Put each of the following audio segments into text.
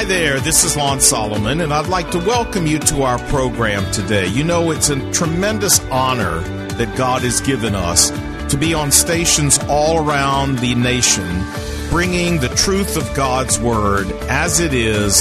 Hi there, this is Lon Solomon, and I'd like to welcome you to our program today. You know, it's a tremendous honor that God has given us to be on stations all around the nation, bringing the truth of God's Word as it is,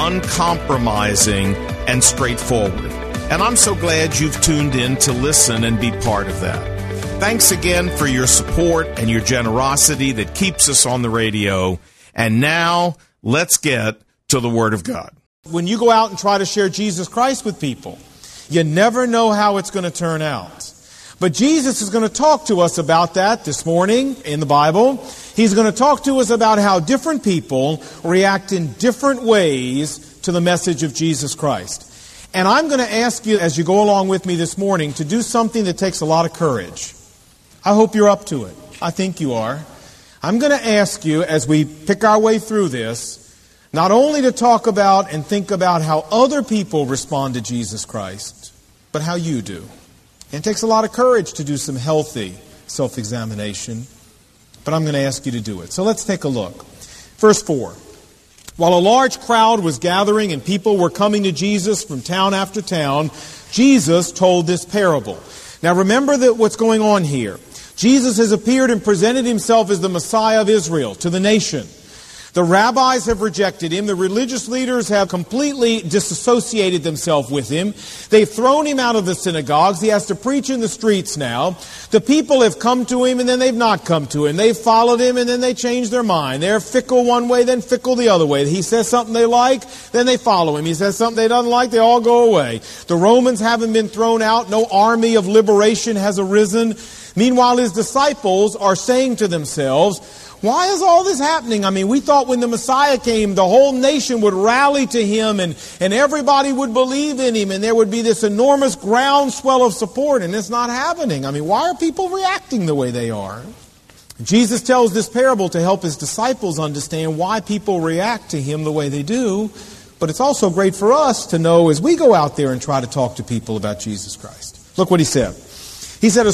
uncompromising and straightforward. And I'm so glad you've tuned in to listen and be part of that. Thanks again for your support and your generosity that keeps us on the radio. And now, let's get to the Word of God. When you go out and try to share Jesus Christ with people, you never know how it's going to turn out. But Jesus is going to talk to us about that this morning in the Bible. He's going to talk to us about how different people react in different ways to the message of Jesus Christ. And I'm going to ask you, as you go along with me this morning, to do something that takes a lot of courage. I hope you're up to it. I think you are. I'm going to ask you, as we pick our way through this, not only to talk about and think about how other people respond to Jesus Christ, but how you do. And it takes a lot of courage to do some healthy self-examination, but I'm going to ask you to do it. So let's take a look. Verse 4. While a large crowd was gathering and people were coming to Jesus from town after town, Jesus told this parable. Now remember that what's going on here. Jesus has appeared and presented himself as the Messiah of Israel to the nation. The rabbis have rejected him. The religious leaders have completely disassociated themselves with him. They've thrown him out of the synagogues. He has to preach in the streets now. The people have come to him and then they've not come to him. They've followed him and then they change their mind. They're fickle one way, then fickle the other way. He says something they like, then they follow him. He says something they don't like, they all go away. The Romans haven't been thrown out. No army of liberation has arisen. Meanwhile, his disciples are saying to themselves, why is all this happening? I mean, we thought when the Messiah came, the whole nation would rally to him and everybody would believe in him and there would be this enormous groundswell of support, and it's not happening. I mean, why are people reacting the way they are? Jesus tells this parable to help his disciples understand why people react to him the way they do, but it's also great for us to know as we go out there and try to talk to people about Jesus Christ. Look what he said. He said, a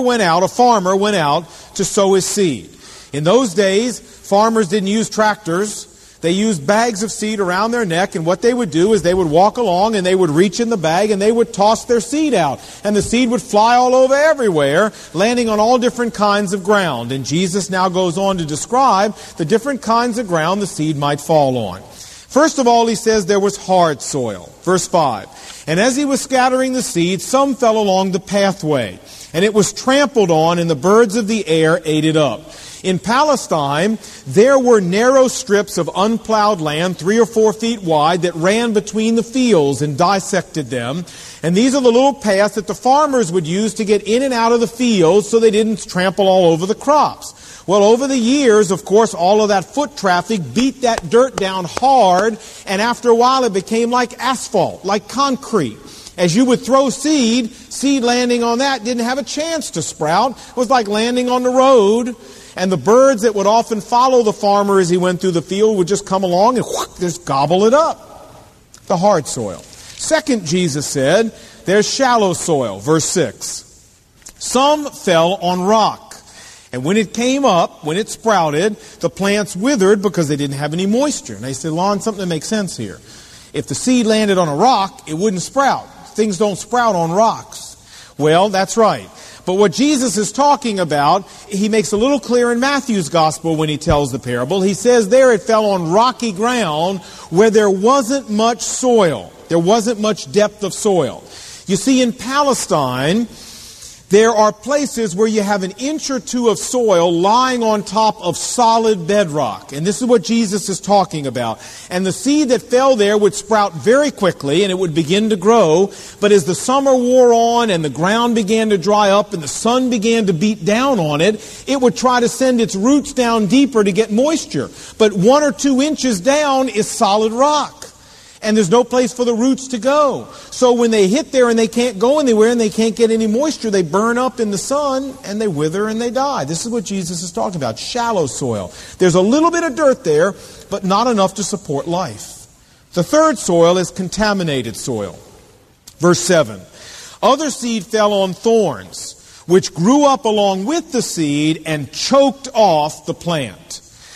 farmer went out to sow his seed. In those days, farmers didn't use tractors. They used bags of seed around their neck, and what they would do is they would walk along and they would reach in the bag and they would toss their seed out. And the seed would fly all over everywhere, landing on all different kinds of ground. And Jesus now goes on to describe the different kinds of ground the seed might fall on. First of all, he says there was hard soil. Verse 5. And as he was scattering the seed, some fell along the pathway, and it was trampled on, and the birds of the air ate it up. In Palestine, there were narrow strips of unplowed land, 3 or 4 feet wide, that ran between the fields and dissected them. And these are the little paths that the farmers would use to get in and out of the fields so they didn't trample all over the crops. Well, over the years, of course, all of that foot traffic beat that dirt down hard, and after a while it became like asphalt, like concrete. As you would throw seed landing on that didn't have a chance to sprout. It was like landing on the road. And the birds that would often follow the farmer as he went through the field would just come along and just gobble it up. The hard soil. Second, Jesus said, there's shallow soil. Verse 6. Some fell on rock. And when it came up, when it sprouted, the plants withered because they didn't have any moisture. And they said, Lon, something that makes sense here. If the seed landed on a rock, it wouldn't sprout. Things don't sprout on rocks. Well, that's right. But what Jesus is talking about, he makes a little clear in Matthew's gospel when he tells the parable. He says there it fell on rocky ground where there wasn't much soil. There wasn't much depth of soil. You see, in Palestine, there are places where you have an inch or two of soil lying on top of solid bedrock. And this is what Jesus is talking about. And the seed that fell there would sprout very quickly and it would begin to grow. But as the summer wore on and the ground began to dry up and the sun began to beat down on it, it would try to send its roots down deeper to get moisture. But 1 or 2 inches down is solid rock. And there's no place for the roots to go. So when they hit there and they can't go anywhere and they can't get any moisture, they burn up in the sun and they wither and they die. This is what Jesus is talking about, shallow soil. There's a little bit of dirt there, but not enough to support life. The third soil is contaminated soil. Verse 7. Other seed fell on thorns, which grew up along with the seed and choked off the plant.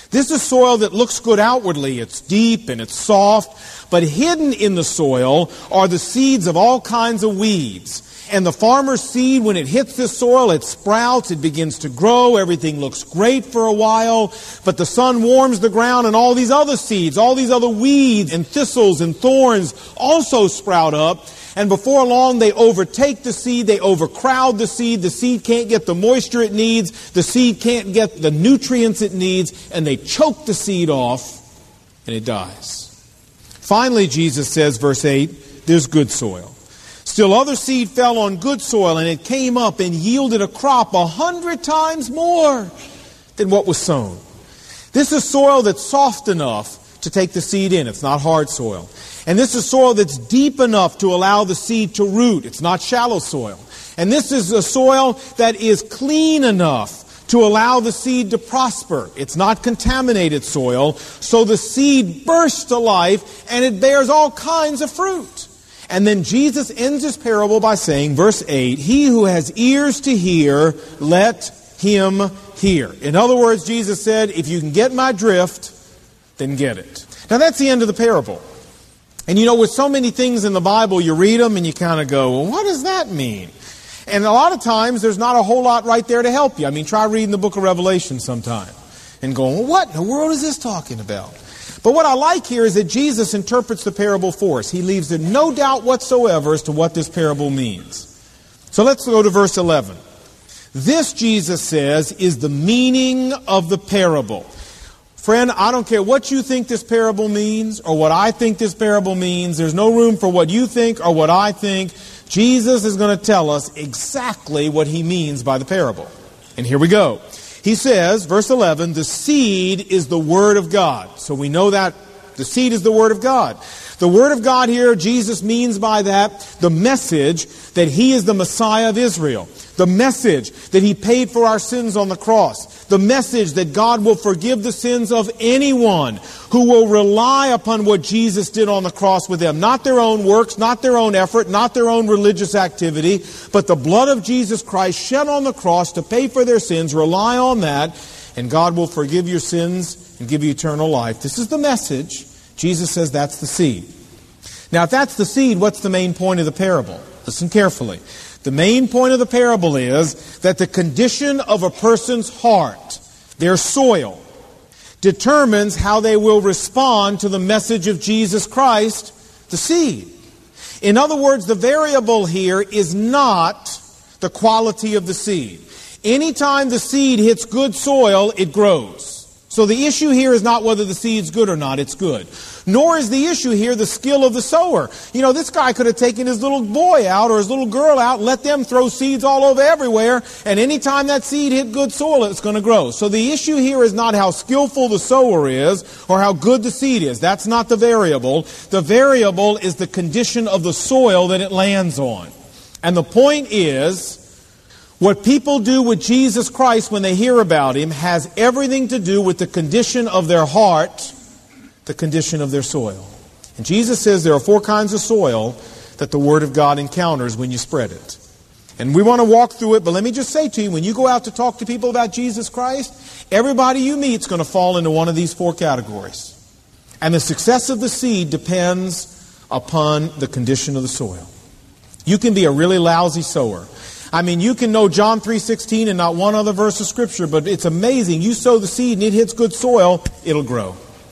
This is soil that looks good outwardly. It's deep and it's soft, but hidden in the soil are the seeds of all kinds of weeds. And the farmer's seed, when it hits this soil, it sprouts, it begins to grow, everything looks great for a while, but the sun warms the ground and all these other seeds, all these other weeds and thistles and thorns also sprout up. And before long, they overtake the seed, they overcrowd the seed can't get the moisture it needs, the seed can't get the nutrients it needs, and they choke the seed off, and it dies. Finally, Jesus says, verse 8, there's good soil. Still other seed fell on good soil, and it came up and yielded a crop 100 times more than what was sown. This is soil that's soft enough to take the seed in. It's not hard soil. And this is soil that's deep enough to allow the seed to root. It's not shallow soil. And this is a soil that is clean enough to allow the seed to prosper. It's not contaminated soil. So the seed bursts to life and it bears all kinds of fruit. And then Jesus ends his parable by saying, verse 8, he who has ears to hear, let him hear. In other words, Jesus said, if you can get my drift, then get it. Now that's the end of the parable. And you know, with so many things in the Bible, you read them and you kind of go, well, what does that mean? And a lot of times, there's not a whole lot right there to help you. I mean, try reading the book of Revelation sometime and going, well, what in the world is this talking about? But what I like here is that Jesus interprets the parable for us. He leaves it no doubt whatsoever as to what this parable means. So let's go to verse 11. This, Jesus says, is the meaning of the parable. Friend, I don't care what you think this parable means or what I think this parable means. There's no room for what you think or what I think. Jesus is going to tell us exactly what he means by the parable. And here we go. He says, verse 11, the seed is the Word of God. So we know that the seed is the Word of God. The Word of God here, Jesus means by that the message that He is the Messiah of Israel. The message that He paid for our sins on the cross. The message that God will forgive the sins of anyone who will rely upon what Jesus did on the cross with them. Not their own works, not their own effort, not their own religious activity, but the blood of Jesus Christ shed on the cross to pay for their sins. Rely on that, and God will forgive your sins and give you eternal life. This is the message. Jesus says that's the seed. Now, if that's the seed, what's the main point of the parable? Listen carefully. The main point of the parable is that the condition of a person's heart, their soil, determines how they will respond to the message of Jesus Christ, the seed. In other words, the variable here is not the quality of the seed. Anytime the seed hits good soil, it grows. So the issue here is not whether the seed's good or not, it's good. Nor is the issue here the skill of the sower. You know, this guy could have taken his little boy out or his little girl out and let them throw seeds all over everywhere, and anytime that seed hit good soil, it's going to grow. So the issue here is not how skillful the sower is or how good the seed is. That's not the variable. The variable is the condition of the soil that it lands on. And the point is, what people do with Jesus Christ when they hear about Him has everything to do with the condition of their heart, the condition of their soil. And Jesus says there are 4 kinds of soil that the Word of God encounters when you spread it. And we want to walk through it, but let me just say to you, when you go out to talk to people about Jesus Christ, everybody you meet is going to fall into one of these 4 categories. And the success of the seed depends upon the condition of the soil. You can be a really lousy sower. I mean, you can know John 3:16 and not one other verse of Scripture, but it's amazing. You sow the seed and it hits good soil, it'll grow.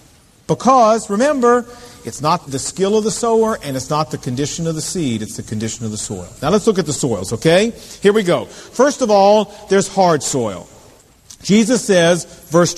Because, remember, it's not the skill of the sower and it's not the condition of the seed, it's the condition of the soil. Now let's look at the soils, okay? Here we go. First of all, there's hard soil. Jesus says, verse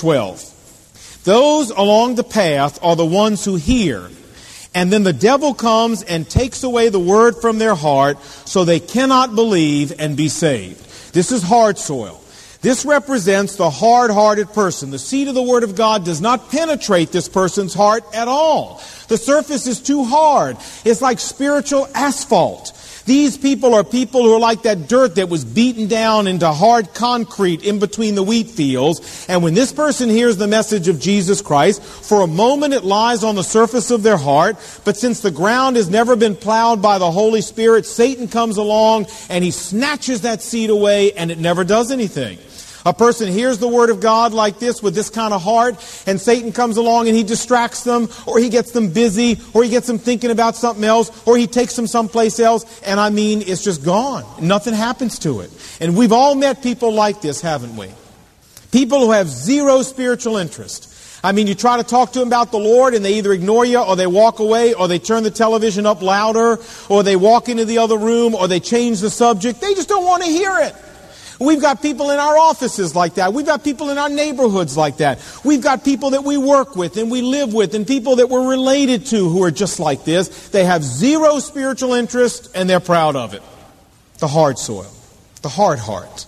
12, those along the path are the ones who hear. And then the devil comes and takes away the word from their heart so they cannot believe and be saved. This is hard soil. This represents the hard-hearted person. The seed of the Word of God does not penetrate this person's heart at all. The surface is too hard. It's like spiritual asphalt. These people are people who are like that dirt that was beaten down into hard concrete in between the wheat fields. And when this person hears the message of Jesus Christ, for a moment it lies on the surface of their heart. But since the ground has never been plowed by the Holy Spirit, Satan comes along and he snatches that seed away and it never does anything. A person hears the Word of God like this with this kind of heart, and Satan comes along and he distracts them, or he gets them busy, or he gets them thinking about something else, or he takes them someplace else, and it's just gone. Nothing happens to it. And we've all met people like this, haven't we? People who have zero spiritual interest. You try to talk to them about the Lord and they either ignore you or they walk away or they turn the television up louder or they walk into the other room or they change the subject. They just don't want to hear it. We've got people in our offices like that. We've got people in our neighborhoods like that. We've got people that we work with and we live with and people that we're related to who are just like this. They have zero spiritual interest and they're proud of it. The hard soil. The hard heart.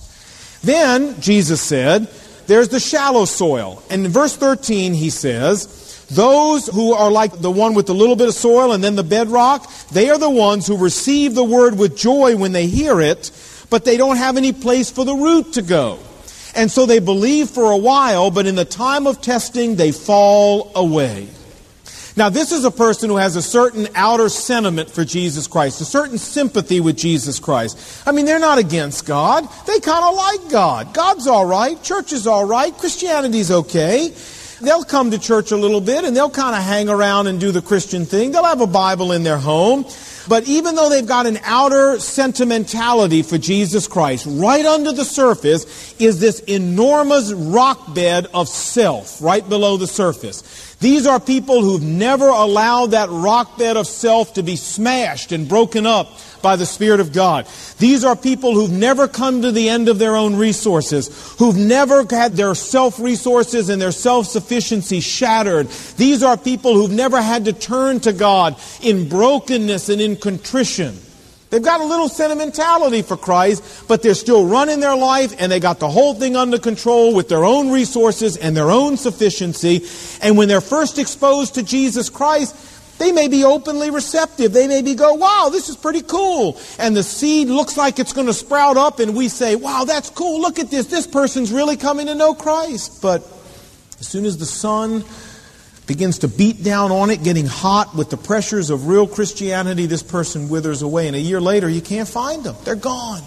Then, Jesus said, there's the shallow soil. And in verse 13 he says, those who are like the one with a little bit of soil and then the bedrock, they are the ones who receive the word with joy when they hear it, but they don't have any place for the root to go. And so they believe for a while, but in the time of testing they fall away. Now this is a person who has a certain outer sentiment for Jesus Christ, a certain sympathy with Jesus Christ. They're not against God. They kind of like God. God's all right. Church is all right. Christianity's okay. They'll come to church a little bit and they'll kind of hang around and do the Christian thing. They'll have a Bible in their home. But even though they've got an outer sentimentality for Jesus Christ, right under the surface is this enormous rock bed of self right below the surface. These are people who've never allowed that rock bed of self to be smashed and broken up by the Spirit of God. These are people who've never come to the end of their own resources, who've never had their self-resources and their self-sufficiency shattered. These are people who've never had to turn to God in brokenness and in contrition. They've got a little sentimentality for Christ, but they're still running their life and they got the whole thing under control with their own resources and their own sufficiency. And when they're first exposed to Jesus Christ, they may be openly receptive. They may go, wow, this is pretty cool. And the seed looks like it's going to sprout up and we say, wow, that's cool. Look at this. This person's really coming to know Christ. But as soon as the sun begins to beat down on it, getting hot with the pressures of real Christianity, this person withers away. And a year later, you can't find them. They're gone.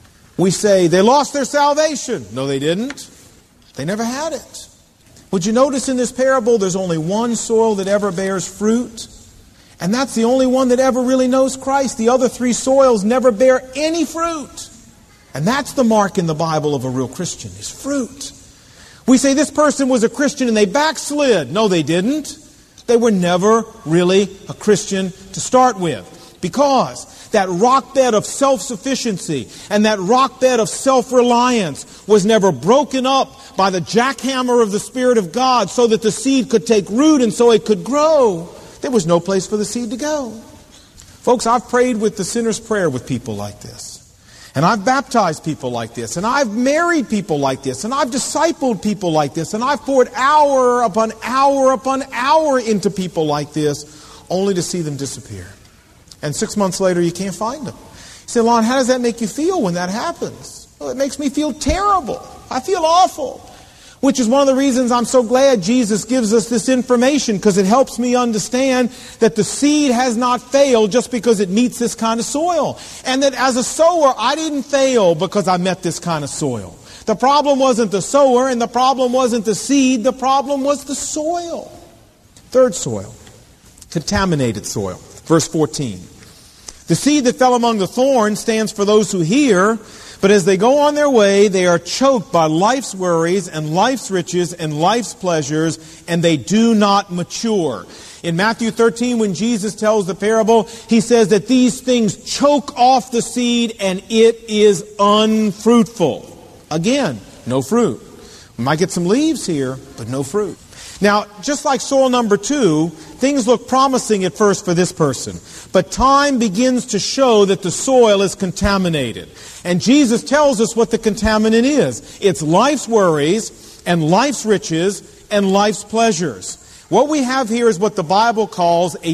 We say, they lost their salvation. No, they didn't. They never had it. Would you notice in this parable, there's only one soil that ever bears fruit? And that's the only one that ever really knows Christ. The other three soils never bear any fruit. And that's the mark in the Bible of a real Christian, is fruit. We say this person was a Christian and they backslid. No, they didn't. They were never really a Christian to start with. Because that rock bed of self-sufficiency and that rock bed of self-reliance was never broken up by the jackhammer of the Spirit of God so that the seed could take root and so it could grow. There was no place for the seed to go. Folks, I've prayed with the sinner's prayer with people like this. And I've baptized people like this, and I've married people like this, and I've discipled people like this, and I've poured hour upon hour upon hour into people like this, only to see them disappear. And 6 months later, you can't find them. You say, Lon, how does that make you feel when that happens? Well, it makes me feel terrible. I feel awful. Which is one of the reasons I'm so glad Jesus gives us this information, because it helps me understand that the seed has not failed just because it meets this kind of soil. And that as a sower, I didn't fail because I met this kind of soil. The problem wasn't the sower and the problem wasn't the seed. The problem was the soil. Third soil, contaminated soil. Verse 14. The seed that fell among the thorns stands for those who hear, but as they go on their way, they are choked by life's worries and life's riches and life's pleasures, and they do not mature. In Matthew 13, when Jesus tells the parable, he says that these things choke off the seed and it is unfruitful. Again, no fruit. We might get some leaves here, but no fruit. Now, just like soil number 2, things look promising at first for this person. But time begins to show that the soil is contaminated. And Jesus tells us what the contaminant is. It's life's worries and life's riches and life's pleasures. What we have here is what the Bible calls a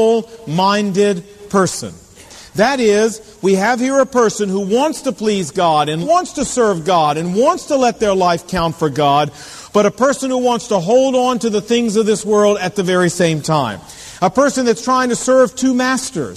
double-minded person. That is, we have here a person who wants to please God and wants to serve God and wants to let their life count for God, but a person who wants to hold on to the things of this world at the very same time. A person that's trying to serve two masters.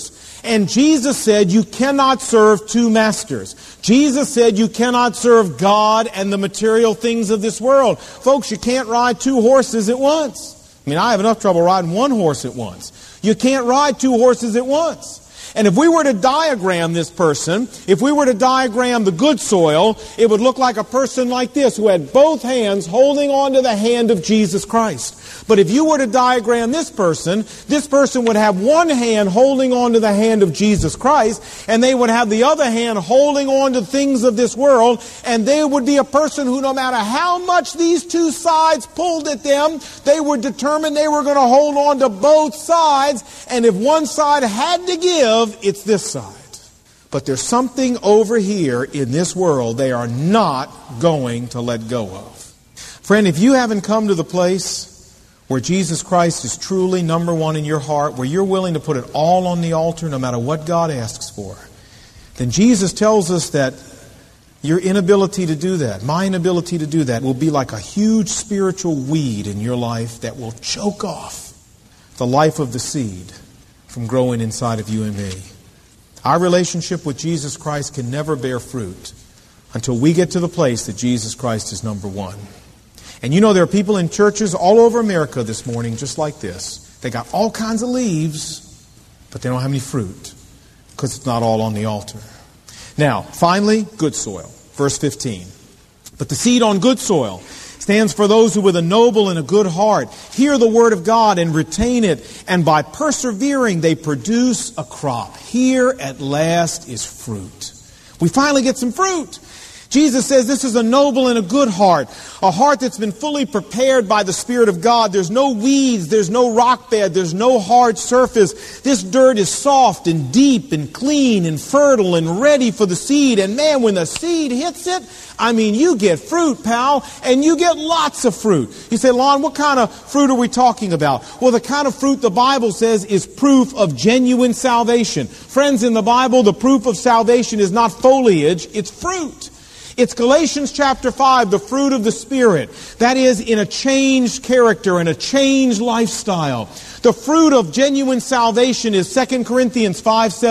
And Jesus said you cannot serve two masters. Jesus said you cannot serve God and the material things of this world. Folks, you can't ride two horses at once. I mean, I have enough trouble riding one horse at once. You can't ride two horses at once. And if we were to diagram this person, if we were to diagram the good soil, it would look like a person like this who had both hands holding on to the hand of Jesus Christ. But if you were to diagram this person would have one hand holding on to the hand of Jesus Christ, and they would have the other hand holding on to things of this world, and they would be a person who, no matter how much these two sides pulled at them, they were determined they were going to hold on to both sides, and if one side had to give, it's this side. But there's something over here in this world they are not going to let go of. Friend, if you haven't come to the place where Jesus Christ is truly number one in your heart, where you're willing to put it all on the altar no matter what God asks for, then Jesus tells us that your inability to do that, my inability to do that, will be like a huge spiritual weed in your life that will choke off the life of the seed from growing inside of you and me. Our relationship with Jesus Christ can never bear fruit until we get to the place that Jesus Christ is number one. And you know, there are people in churches all over America this morning just like this. They got all kinds of leaves, but they don't have any fruit because it's not all on the altar. Now, finally, good soil. Verse 15. But the seed on good soil stands for those who with a noble and a good heart hear the word of God and retain it, and by persevering they produce a crop. Here at last is fruit. We finally get some fruit. Jesus says this is a noble and a good heart, a heart that's been fully prepared by the Spirit of God. There's no weeds, there's no rock bed, there's no hard surface. This dirt is soft and deep and clean and fertile and ready for the seed. And man, when the seed hits it, I mean, you get fruit, pal, and you get lots of fruit. You say, Lon, what kind of fruit are we talking about? Well, the kind of fruit the Bible says is proof of genuine salvation. Friends, in the Bible, the proof of salvation is not foliage, it's fruit. It's Galatians chapter 5, the fruit of the Spirit. That is, in a changed character and a changed lifestyle. The fruit of genuine salvation is 2 Corinthians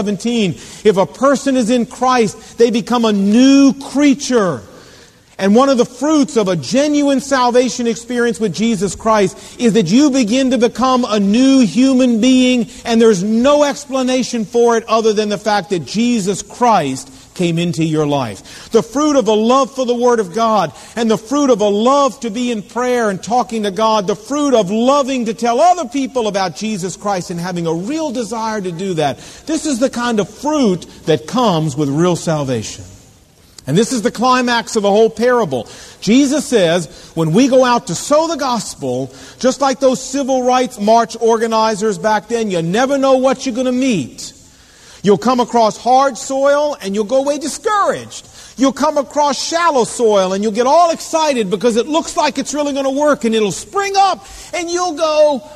5:17. If a person is in Christ, they become a new creature. And one of the fruits of a genuine salvation experience with Jesus Christ is that you begin to become a new human being, and there's no explanation for it other than the fact that Jesus Christ came into your life. The fruit of a love for the Word of God, and the fruit of a love to be in prayer and talking to God, the fruit of loving to tell other people about Jesus Christ and having a real desire to do that. This is the kind of fruit that comes with real salvation. And this is the climax of the whole parable. Jesus says, when we go out to sow the gospel, just like those civil rights march organizers back then, you never know what you're going to meet. You'll come across hard soil and you'll go away discouraged. You'll come across shallow soil and you'll get all excited because it looks like it's really going to work, and it'll spring up and you'll go,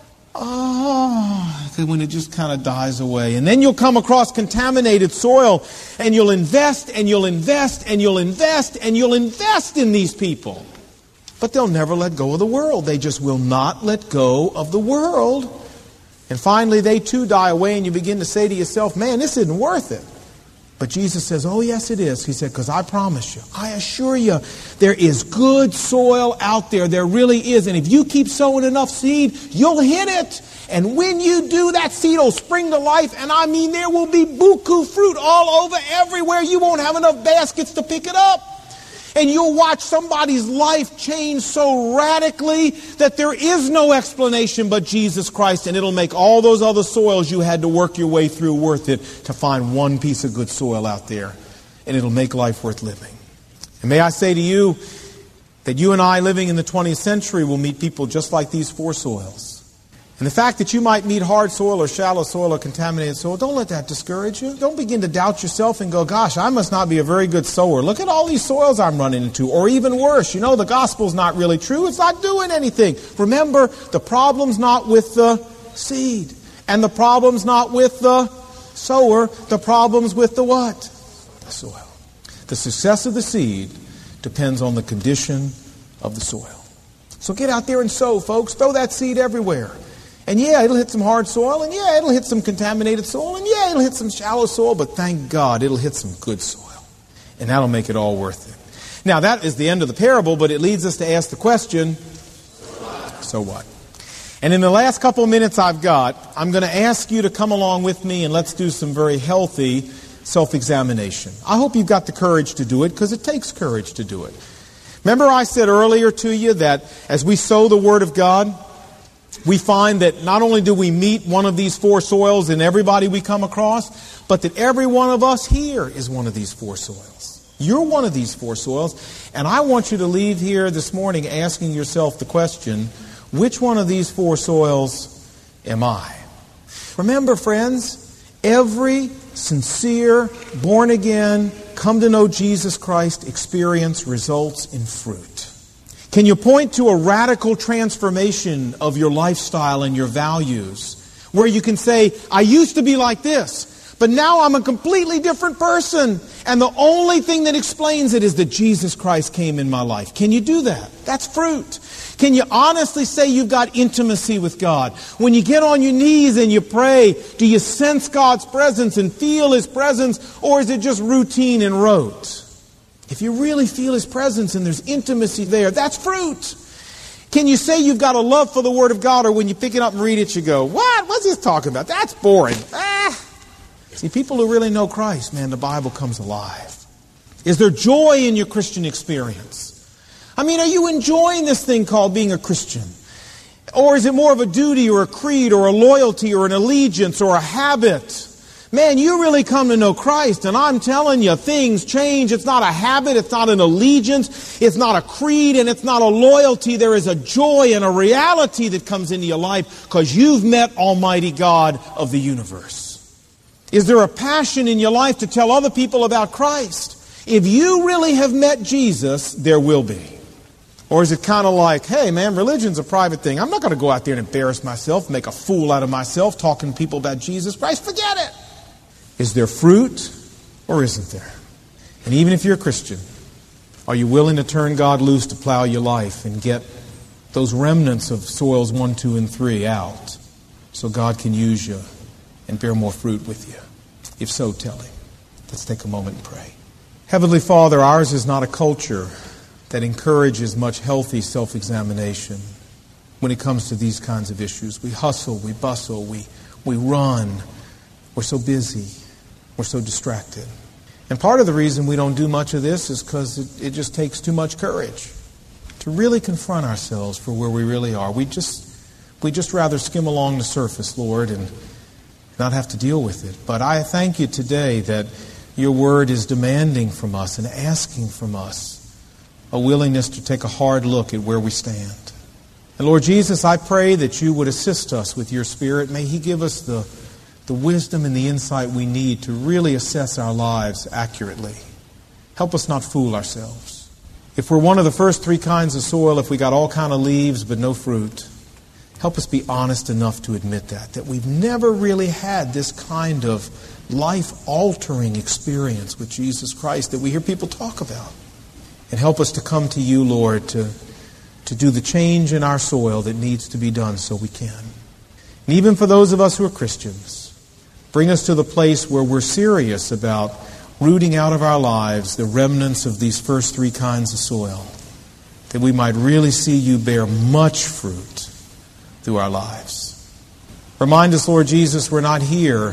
oh, when it just kind of dies away. And then you'll come across contaminated soil and you'll invest and you'll invest and you'll invest and you'll invest in these people. But they'll never let go of the world. They just will not let go of the world. And finally, they too die away, and you begin to say to yourself, man, this isn't worth it. But Jesus says, oh, yes, it is. He said, because I promise you, I assure you, there is good soil out there. There really is. And if you keep sowing enough seed, you'll hit it. And when you do, that seed will spring to life. And I mean, there will be buku fruit all over everywhere. You won't have enough baskets to pick it up. And you'll watch somebody's life change so radically that there is no explanation but Jesus Christ. And it'll make all those other soils you had to work your way through worth it to find one piece of good soil out there. And it'll make life worth living. And may I say to you that you and I living in the 20th century will meet people just like these four soils. And the fact that you might meet hard soil or shallow soil or contaminated soil, don't let that discourage you. Don't begin to doubt yourself and go, gosh, I must not be a very good sower. Look at all these soils I'm running into. Or even worse, you know, the gospel's not really true. It's not doing anything. Remember, the problem's not with the seed. And the problem's not with the sower. The problem's with the what? The soil. The success of the seed depends on the condition of the soil. So get out there and sow, folks. Throw that seed everywhere. And yeah, it'll hit some hard soil, and yeah, it'll hit some contaminated soil, and yeah, it'll hit some shallow soil, but thank God it'll hit some good soil. And that'll make it all worth it. Now, that is the end of the parable, but it leads us to ask the question, so what? And in the last couple of minutes I've got, I'm going to ask you to come along with me and let's do some very healthy self-examination. I hope you've got the courage to do it, because it takes courage to do it. Remember I said earlier to you that as we sow the Word of God, we find that not only do we meet one of these four soils in everybody we come across, but that every one of us here is one of these four soils. You're one of these four soils, and I want you to leave here this morning asking yourself the question, which one of these four soils am I? Remember, friends, every sincere, born-again, come-to-know Jesus Christ experience results in fruit. Can you point to a radical transformation of your lifestyle and your values, where you can say, I used to be like this, but now I'm a completely different person, and the only thing that explains it is that Jesus Christ came in my life? Can you do that? That's fruit. Can you honestly say you've got intimacy with God? When you get on your knees and you pray, do you sense God's presence and feel His presence, or is it just routine and rote? If you really feel His presence and there's intimacy there, that's fruit. Can you say you've got a love for the Word of God, or when you pick it up and read it, you go, what? What's this talking about? That's boring. See, people who really know Christ, man, the Bible comes alive. Is there joy in your Christian experience? I mean, are you enjoying this thing called being a Christian? Or is it more of a duty or a creed or a loyalty or an allegiance or a habit? Man, you really come to know Christ, and I'm telling you, things change. It's not a habit, it's not an allegiance, it's not a creed, and it's not a loyalty. There is a joy and a reality that comes into your life because you've met Almighty God of the universe. Is there a passion in your life to tell other people about Christ? If you really have met Jesus, there will be. Or is it kind of like, hey man, religion's a private thing. I'm not going to go out there and embarrass myself, make a fool out of myself, talking to people about Jesus Christ. Forget it. Is there fruit or isn't there? And even if you're a Christian, are you willing to turn God loose to plow your life and get those remnants of soils 1, 2, and 3 out so God can use you and bear more fruit with you? If so, tell Him. Let's take a moment and pray. Heavenly Father, ours is not a culture that encourages much healthy self-examination when it comes to these kinds of issues. We hustle, we bustle, we run. We're so busy. We're so distracted. And part of the reason we don't do much of this is because it just takes too much courage to really confront ourselves for where we really are. We just rather skim along the surface, Lord, and not have to deal with it. But I thank you today that your word is demanding from us and asking from us a willingness to take a hard look at where we stand. And Lord Jesus, I pray that you would assist us with your Spirit. May He give us the wisdom and the insight we need to really assess our lives accurately. Help us not fool ourselves. If we're one of the first 3 kinds of soil, if we got all kind of leaves but no fruit, help us be honest enough to admit that we've never really had this kind of life-altering experience with Jesus Christ that we hear people talk about. And help us to come to you, Lord, to do the change in our soil that needs to be done so we can. And even for those of us who are Christians, bring us to the place where we're serious about rooting out of our lives the remnants of these first 3 kinds of soil, that we might really see you bear much fruit through our lives. Remind us, Lord Jesus, we're not here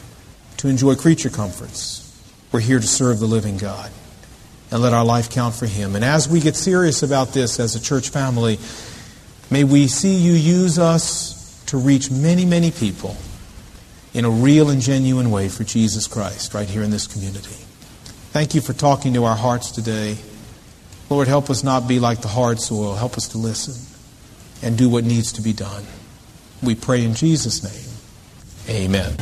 to enjoy creature comforts. We're here to serve the living God. And let our life count for Him. And as we get serious about this as a church family, may we see you use us to reach many, many people in a real and genuine way for Jesus Christ right here in this community. Thank you for talking to our hearts today. Lord, help us not be like the hard soil. Help us to listen and do what needs to be done. We pray in Jesus' name. Amen.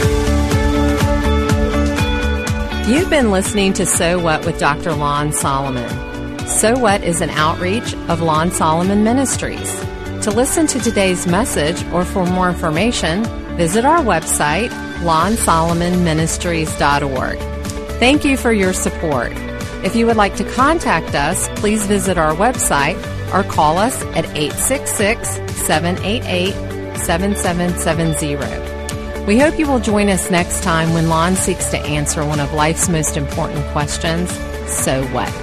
You've been listening to So What with Dr. Lon Solomon. So What is an outreach of Lon Solomon Ministries. To listen to today's message or for more information, visit our website, lonsolomonministries.org. Thank you for your support. If you would like to contact us, please visit our website or call us at 866-788-6688. 888-866-7770. We hope you will join us next time when Lon seeks to answer one of life's most important questions, so what?